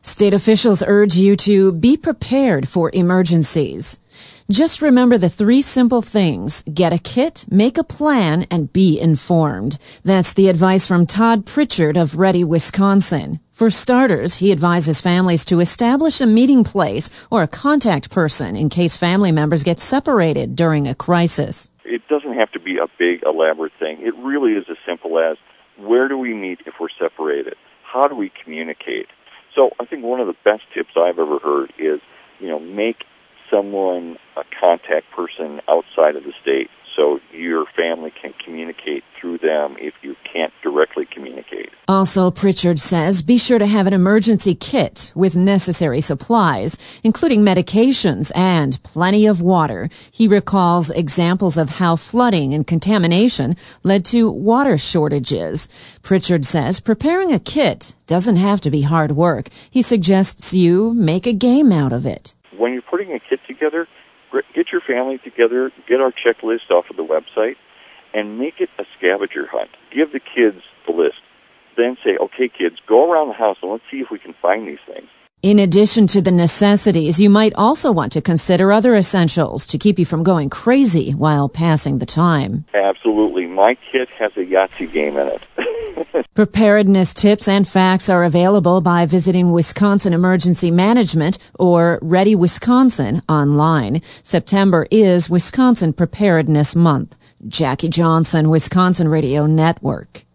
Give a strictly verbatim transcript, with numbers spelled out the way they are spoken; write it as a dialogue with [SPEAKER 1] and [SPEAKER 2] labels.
[SPEAKER 1] State officials urge you to be prepared for emergencies. Just remember the three simple things: get a kit, make a plan, and be informed. That's the advice from Todd Pritchard of Ready, Wisconsin. For starters, he advises families to establish a meeting place or a contact person in case family members get separated during a crisis.
[SPEAKER 2] It doesn't have to be a big, elaborate thing. It really is as simple as, where do we meet if we're separated? How do we communicate? So I think one of the best tips I've ever heard is, you know, make someone a contact person outside of the state so your family can communicate through them if you can't directly communicate.
[SPEAKER 1] Also, Pritchard says, be sure to have an emergency kit with necessary supplies, including medications and plenty of water. He recalls examples of how flooding and contamination led to water shortages. Pritchard says preparing a kit doesn't have to be hard work. He suggests you make a game out of it.
[SPEAKER 2] When you're putting a kit together, get your family together, get our checklist off of the website, and make it a scavenger hunt. Give the kids the list. Then say, okay, kids, go around the house and let's see if we can find these things.
[SPEAKER 1] In addition to the necessities, you might also want to consider other essentials to keep you from going crazy while passing the time.
[SPEAKER 2] Absolutely. My kit has a Yahtzee game in it.
[SPEAKER 1] Preparedness tips and facts are available by visiting Wisconsin Emergency Management or Ready Wisconsin online. September is Wisconsin Preparedness Month. Jackie Johnson, Wisconsin Radio Network.